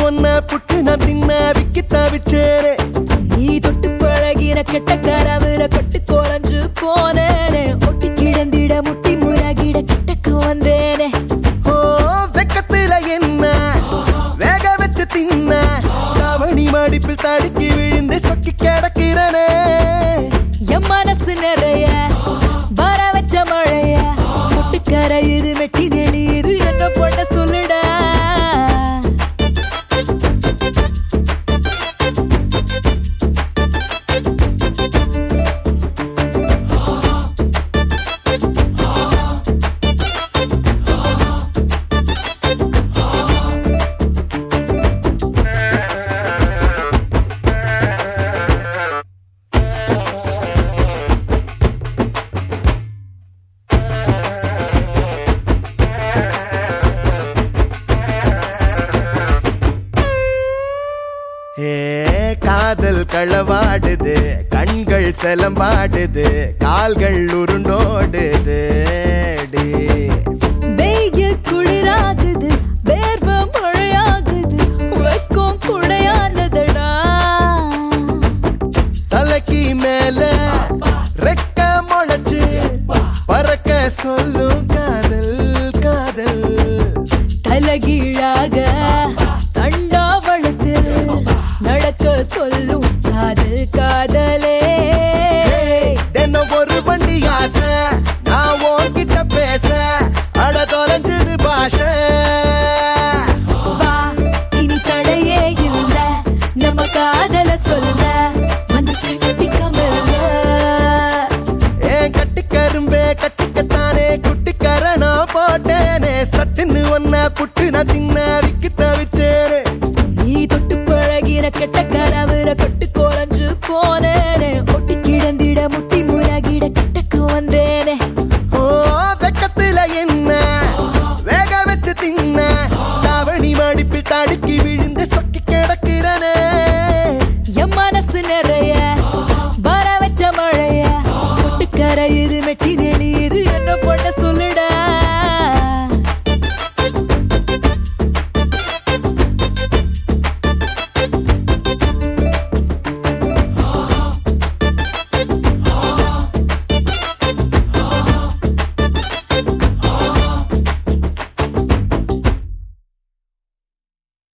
ஒன்ன புட்டு நான் தின்ன விக்கி தவிச்சேரே நீ தொட்டு பழகின கெட்ட கரவுல கொட்டு குறைஞ்சு போனேனே ஒட்டி கிடந்திட முட்டி முறகிட கிட்டக்கு வந்தேனே ஓ வெக்கத்துல என்ன வேக வச்சு தின்ன கவனி மடிப்பில் தடுக்கி விழுந்து சொக்கி கிடக்கிறனே என் மனசு நிறைய வர வச்ச மழைய முட்டு கரையுது மெட்டி நெளியுது என்ன பொண்ண சொல்லுடா காதல் களவாடுது கண்கள் செலம்பாடுது கால்கள் உருண்டோடுது வெயில் குளிராகுது வேர்வ மழையாகுது வைக்கும் குடையானதடா தலைக்கு மேல ரெக்க முளைச்சு பறக்க சொல்லும் காதல் காதல் தலகீழாக தண்டா வளர்த்து நடக்க சொல்லும் காதல் காதலே தினம் ஒரு வண்டி ஆசை நான் உன்கிட்ட பேச அட தொலைஞ்சது பாஷை வா இனி தடையே இல்ல நம்ம காதல சொல்ல வந்து கட்டிக்கமல்ல ஏன் கட்டிக்கரும்பே கட்டிக்கத்தானே குட்டிக்கரணா போட்டேனே சட்டுன்னு ஒன்ன புட்டு நான் தின்ன விக்கி தவிச்சேனே நீ தொட்டு பழகின கெட்ட கனவுல கொட்டு குறைஞ்சு போன